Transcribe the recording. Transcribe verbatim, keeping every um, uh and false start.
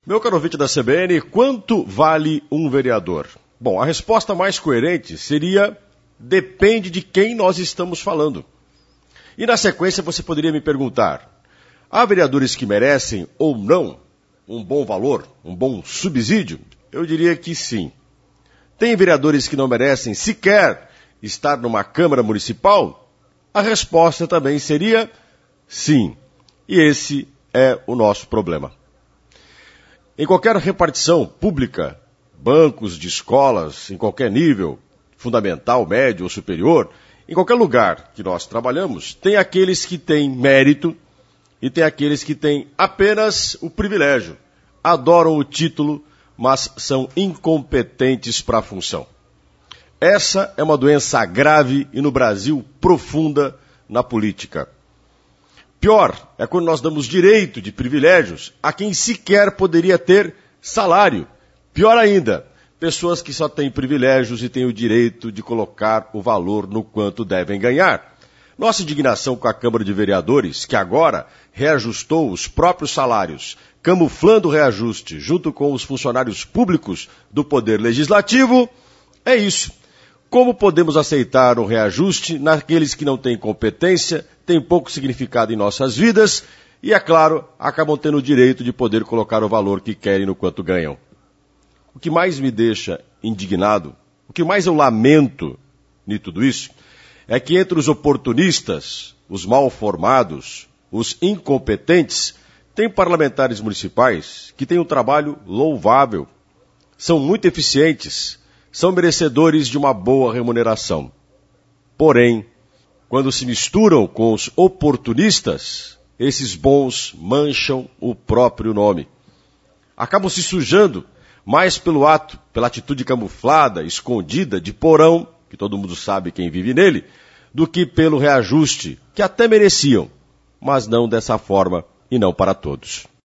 Meu caro ouvinte da C B N, quanto vale um vereador? Bom, a resposta mais coerente seria: depende de quem nós estamos falando. E na sequência você poderia me perguntar: há vereadores que merecem ou não um bom valor, um bom subsídio? Eu diria que sim. Tem vereadores que não merecem sequer estar numa Câmara Municipal? A resposta também seria sim. E esse é o nosso problema. Em qualquer repartição pública, bancos de escolas, em qualquer nível, fundamental, médio ou superior, em qualquer lugar que nós trabalhamos, tem aqueles que têm mérito e tem aqueles que têm apenas o privilégio, adoram o título, mas são incompetentes para a função. Essa é uma doença grave e no Brasil profunda na política. Pior é quando nós damos direito de privilégios a quem sequer poderia ter salário. Pior ainda, pessoas que só têm privilégios e têm o direito de colocar o valor no quanto devem ganhar. Nossa indignação com a Câmara de Vereadores, que agora reajustou os próprios salários, camuflando o reajuste junto com os funcionários públicos do Poder Legislativo, é isso. Como podemos aceitar um reajuste naqueles que não têm competência, têm pouco significado em nossas vidas e, é claro, acabam tendo o direito de poder colocar o valor que querem no quanto ganham? O que mais me deixa indignado, o que mais eu lamento em tudo isso, é que entre os oportunistas, os mal formados, os incompetentes, tem parlamentares municipais que têm um trabalho louvável, são muito eficientes, são merecedores de uma boa remuneração. Porém, quando se misturam com os oportunistas, esses bons mancham o próprio nome. Acabam se sujando mais pelo ato, pela atitude camuflada, escondida, de porão, que todo mundo sabe quem vive nele, do que pelo reajuste, que até mereciam, mas não dessa forma e não para todos.